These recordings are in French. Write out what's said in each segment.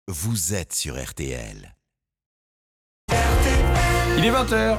vous êtes sur RTL. Il est 20h.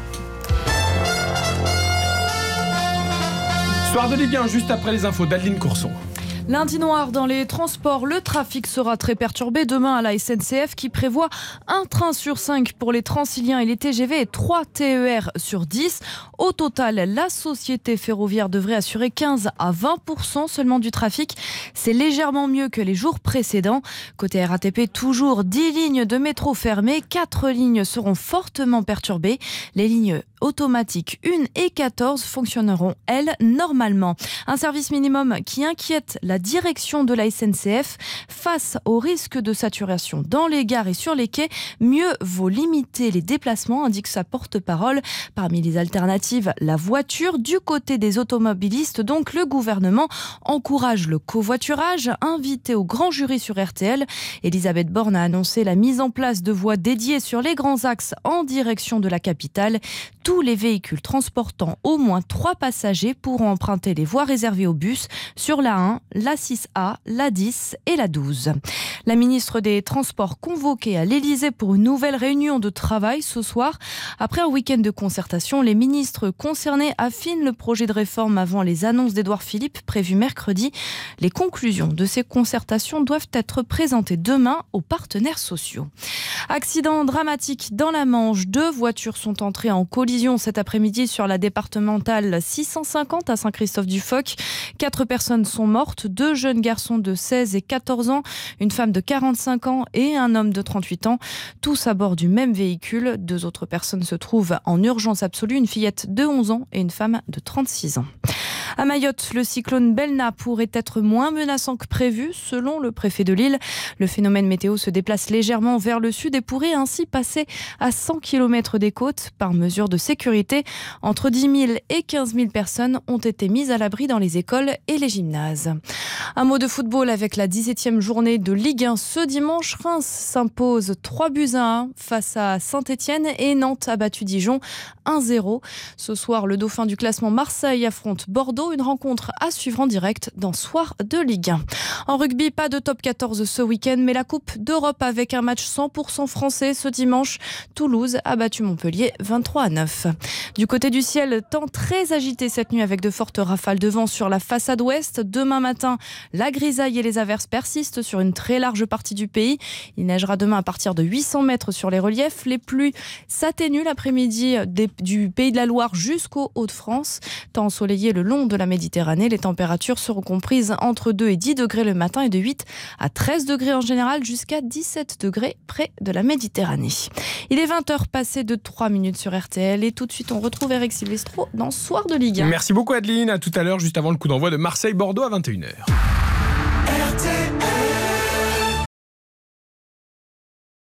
Soir de Ligue 1, juste après les infos d'Adeline Courson. Lundi noir dans les transports, le trafic sera très perturbé demain à la SNCF qui prévoit un train sur 5 pour les Transiliens et les TGV et 3 TER sur 10. Au total, la société ferroviaire devrait assurer 15 à 20% seulement du trafic. C'est légèrement mieux que les jours précédents. Côté RATP, toujours 10 lignes de métro fermées, 4 lignes seront fortement perturbées. Les lignes automatiques 1 et 14 fonctionneront, elles, normalement. Un service minimum qui inquiète la direction de la SNCF face au risque de saturation dans les gares et sur les quais. Mieux vaut limiter les déplacements, indique sa porte-parole. Parmi les alternatives, la voiture. Du côté des automobilistes, donc, le gouvernement encourage le covoiturage. Invité au grand jury sur RTL, Elisabeth Borne a annoncé la mise en place de voies dédiées sur les grands axes en direction de la capitale. Tous les véhicules transportant au moins 3 passagers pourront emprunter les voies réservées aux bus sur la 1, la 6A, la 10 et la 12. La ministre des Transports convoquée à l'Elysée pour une nouvelle réunion de travail ce soir. Après un week-end de concertation, les ministres concernés affinent le projet de réforme avant les annonces d'Édouard Philippe prévues mercredi. Les conclusions de ces concertations doivent être présentées demain aux partenaires sociaux. Accident dramatique dans la Manche. 2 voitures sont entrées en collision cet après-midi sur la départementale 650 à Saint-Christophe-du-Foc. 4 personnes sont mortes, 2 jeunes garçons de 16 et 14 ans, une femme de 45 ans et un homme de 38 ans, tous à bord du même véhicule. 2 autres personnes se trouvent en urgence absolue, une fillette de 11 ans et une femme de 36 ans. À Mayotte, le cyclone Belna pourrait être moins menaçant que prévu, selon le préfet de l'île. Le phénomène météo se déplace légèrement vers le sud et pourrait ainsi passer à 100 km des côtes. Par mesure de sécurité, entre 10 000 et 15 000 personnes ont été mises à l'abri dans les écoles et les gymnases. Un mot de football avec la 17e journée de Ligue 1 ce dimanche. Reims s'impose 3-1 face à Saint-Etienne et Nantes a battu Dijon 1-0. Ce soir, le dauphin du classement Marseille affronte Bordeaux. Une rencontre à suivre en direct dans Soir de Ligue 1. En rugby, pas de top 14 ce week-end, mais la Coupe d'Europe avec un match 100% français ce dimanche. Toulouse a battu Montpellier 23-9. Du côté du ciel, temps très agité cette nuit avec de fortes rafales de vent sur la façade ouest. Demain matin, la grisaille et les averses persistent sur une très large partie du pays. Il neigera demain à partir de 800 mètres sur les reliefs. Les pluies s'atténuent l'après-midi du Pays de la Loire jusqu'au Hauts-de-France. Temps ensoleillé le long de la Méditerranée. Les températures seront comprises entre 2 et 10 degrés le matin et de 8 à 13 degrés en général jusqu'à 17 degrés près de la Méditerranée. Il est 20h passé de 3 minutes sur RTL et tout de suite on retrouve Eric Silvestro dans Soir de Ligue 1. Merci beaucoup Adeline, à tout à l'heure juste avant le coup d'envoi de Marseille-Bordeaux à 21h.